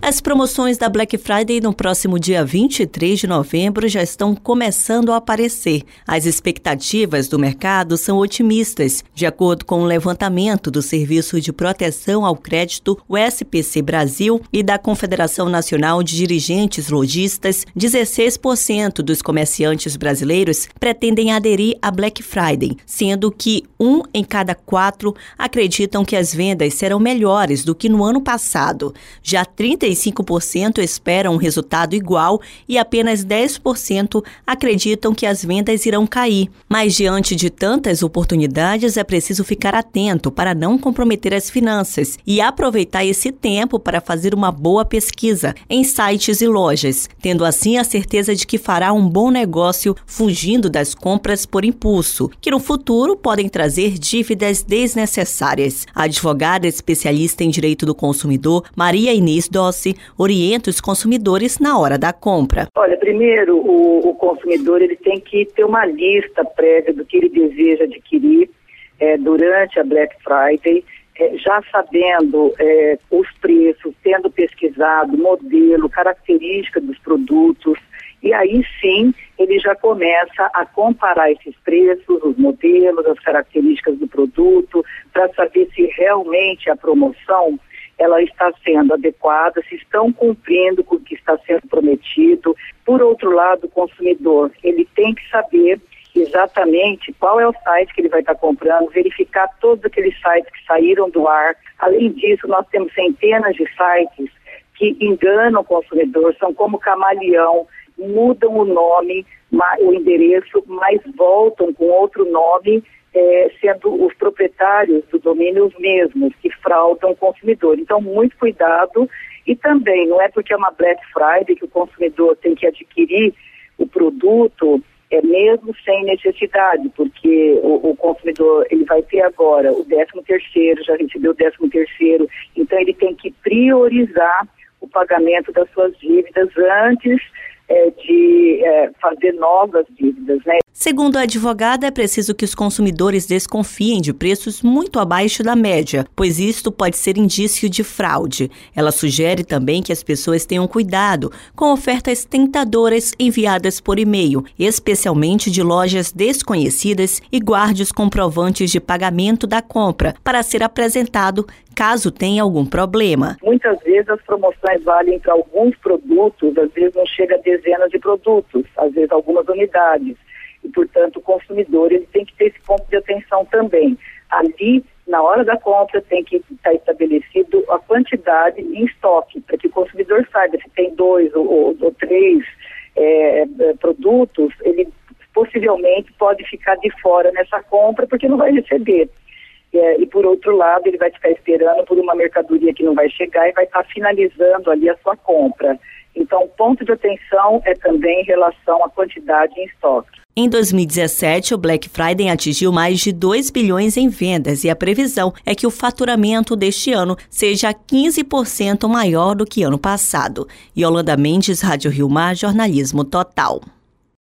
As promoções da Black Friday no próximo dia 23 de novembro já estão começando a aparecer. As expectativas do mercado são otimistas. De acordo com o levantamento do Serviço de Proteção ao Crédito, o SPC Brasil, e da Confederação Nacional de Dirigentes Lojistas, 16% dos comerciantes brasileiros pretendem aderir à Black Friday, sendo que 1 em cada 4 acreditam que as vendas serão melhores do que no ano passado. Já 35% esperam um resultado igual e apenas 10% acreditam que as vendas irão cair. Mas diante de tantas oportunidades, é preciso ficar atento para não comprometer as finanças e aproveitar esse tempo para fazer uma boa pesquisa em sites e lojas, tendo assim a certeza de que fará um bom negócio fugindo das compras por impulso, que no futuro podem trazer dívidas desnecessárias. A advogada especialista em direito do consumidor, Maria Inês Dossi, orienta os consumidores na hora da compra. Olha, primeiro o consumidor ele tem que ter uma lista prévia do que ele deseja adquirir durante a Black Friday, já sabendo os preços, tendo pesquisado modelo, característica dos produtos, e aí sim ele já começa a comparar esses preços, os modelos, as características do produto, para saber se realmente a promoção ela está sendo adequada, se estão cumprindo com o que está sendo prometido. Por outro lado, o consumidor, ele tem que saber exatamente qual é o site que ele vai estar comprando, verificar todos aqueles sites que saíram do ar. Além disso, nós temos centenas de sites que enganam o consumidor, são como camaleão, mudam o nome, o endereço, mas voltam com outro nome, sendo os proprietários do domínio os mesmos, que fraudam o consumidor. Então, muito cuidado. E também, não é porque é uma Black Friday que o consumidor tem que adquirir o produto, mesmo sem necessidade, porque o consumidor ele vai ter agora o 13º, já recebeu o 13º, então ele tem que priorizar o pagamento das suas dívidas antes de fazer novas dívidas, né? Segundo a advogada, é preciso que os consumidores desconfiem de preços muito abaixo da média, pois isto pode ser indício de fraude. Ela sugere também que as pessoas tenham cuidado com ofertas tentadoras enviadas por e-mail, especialmente de lojas desconhecidas, e guarde os comprovantes de pagamento da compra para ser apresentado caso tenha algum problema. Muitas vezes as promoções valem para alguns produtos, às vezes não chega a dezenas de produtos, às vezes algumas unidades. E, portanto, o consumidor ele tem que ter esse ponto de atenção também. Ali, na hora da compra, tem que estar estabelecido a quantidade em estoque, para que o consumidor saiba se tem 2 ou 3 produtos, ele possivelmente pode ficar de fora nessa compra porque não vai receber. E por outro lado, ele vai ficar esperando por uma mercadoria que não vai chegar e vai estar finalizando ali a sua compra. Então, o ponto de atenção é também em relação à quantidade em estoque. Em 2017, o Black Friday atingiu mais de 2 bilhões em vendas e a previsão é que o faturamento deste ano seja 15% maior do que ano passado. Yolanda Mendes, Rádio Rio Mar, Jornalismo Total.